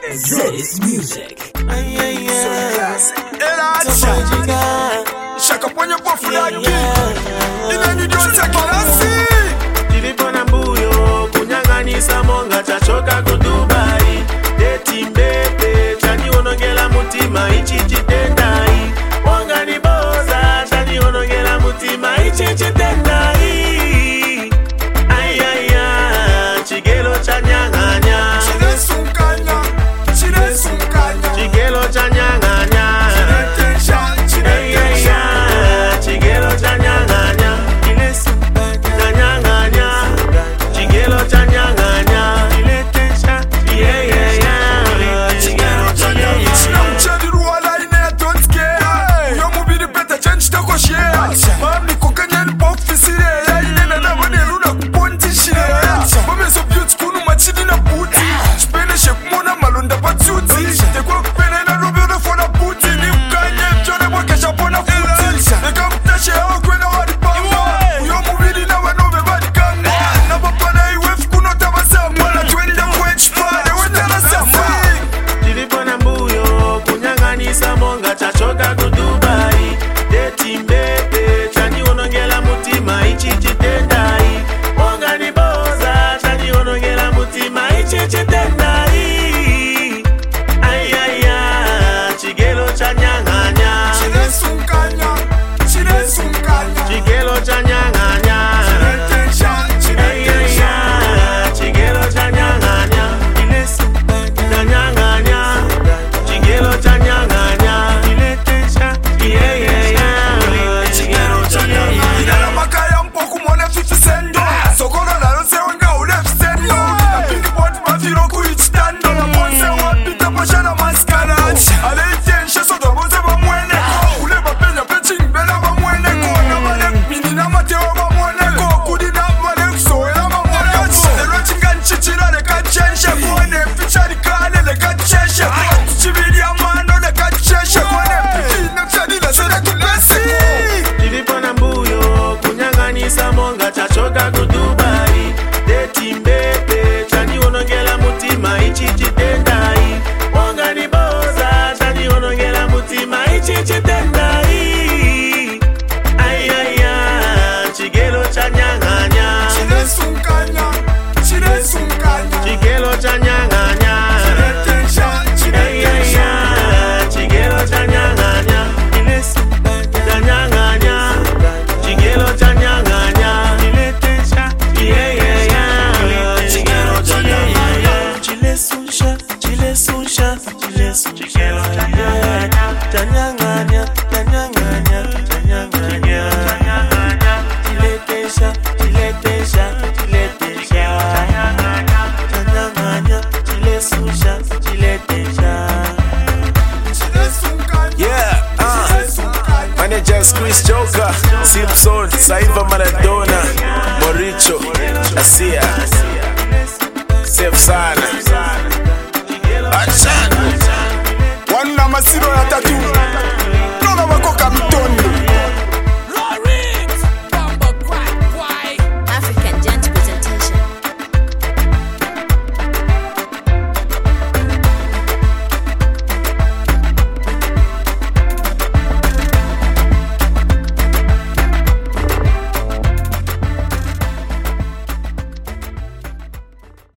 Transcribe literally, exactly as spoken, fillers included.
Zedis Music. Ay, ay, ay. Shaka ponye pofu yaki Ine nidonsa kilasi Tilipona mbuyo kunyanganisa monga chachoka ku Dubai. Deti mbebe chani onongela mutima ichi chitendai. Monga ni boza chani onongela mutima ichi chitendai. Ay ay ay chigelo chanyanganya. Chile sunkanya Chile sunkanya Chigelo chanyanganya. Chile Chigelo chanyanganya. Chanyanganya. Chigelo chanyanganya. Yeah, yeah, yeah. Chigelo chanyanganya. China mchadi ruwala ine ya don't scare Yo mubiri beta change tako share Mami kukanya ni bofi sire ya ine na dama ni luna kuponti shire Mami so beauty kunu machini na booty Shpene shekumona malunda patsuti Tekwa kupene na rubi unafona booty Ni mkanye mchone mwakesha pona futi Neka mtashe hawa kwena wadi pamba Uyo mubiri na wanobe badi kanga Na papana iwefu kuno tabasamu Wana twenda kwenchpa Ewe tana safa Tilipona mbuyo kunyanganisa monga chachoka ku Dubai. Deti mbebe chani onongela mutima ichi chitendai. Monga ni boza chani onongela mutima ichi chitendai. Ay ay ay chigelo chanyanganya. Chile sunkanya Chile sunkanya Chigelo chanyanganya. Ay ay ay chigelo chanyanganya. Chanyanganya. Chigelo chanyanganya. Yeah yeah yeah. Chigelo chanyanganya. Inala makaya mpoku mwone fifi sendo Sokora lalo se wanga ule fistendo Napindi boti mafiro kuichitando Na ponse wapita pasha na maskara Ale itenshe soto boze ba mweneko Ule bapenya pechi mbela ba mweneko Na male mini na mateo ba mweneko Kudi na male kusoela ba mweneko Elo chinga nchichira leka chenshe Kone fichari kane leka chenshe Chibili ya mando leka chenshe Kone piti na mchadila sede kulesi Tilipona mbuyo kunyanganisa monga chachoka ku Dubai. Deti mbebe chani onongela mutima ichi chitendai. Monga ni boza chani onongela mutima ichi chitendai. Ay ay ay chigelo chanyanganya. Chile sunkanya Chile sunkanya Chigelo chanyanganya. Ay ay ay chigelo chanyanganya. Chanyanganya. Chigelo chanyanganya. Yeah yeah yeah. Chigelo chanyanganya. Chile sunsha, chile sunsha, chile sunsha. Chigelo chanyanganya. Chanyanganya, chanyanganya, chanyanganya. Chile tesha, chile tesha, chile tesha. Chanyanganya, chile sunsha, chile tesha. Yeah, uh, managers Chris Joker, Simpson, Saiva Maradona, Moricho, Asia, Safe Sana, Action, Wana masiro